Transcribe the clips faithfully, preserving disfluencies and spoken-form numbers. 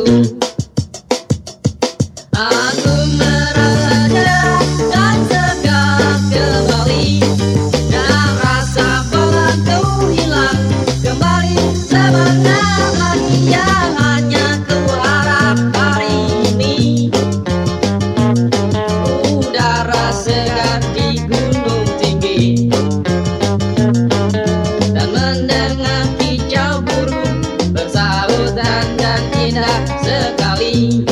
Aku merasa cerah dan segar kembali, dan rasa bosanku hilang kembali. Sebenarnya lagi yang hanya ku harap hari ini, udara segar di gunung tinggi, dan mendengar kicau burung bersahutan dan indah sekali.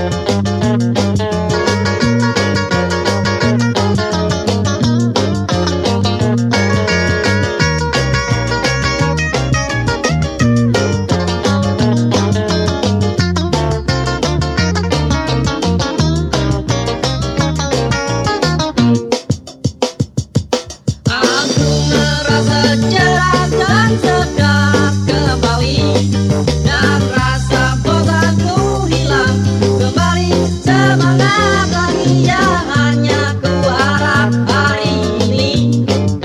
Aku merasa cerah dan segar kembali, dan rasa bosanku hilang kembali. Semangat lagi yang hanya ku harap hari ini,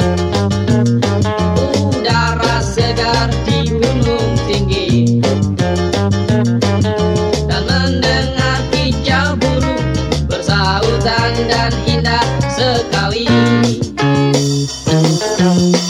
udara segar di gunung tinggi, dan mendengar kicau burung bersahutan dan indah sekali.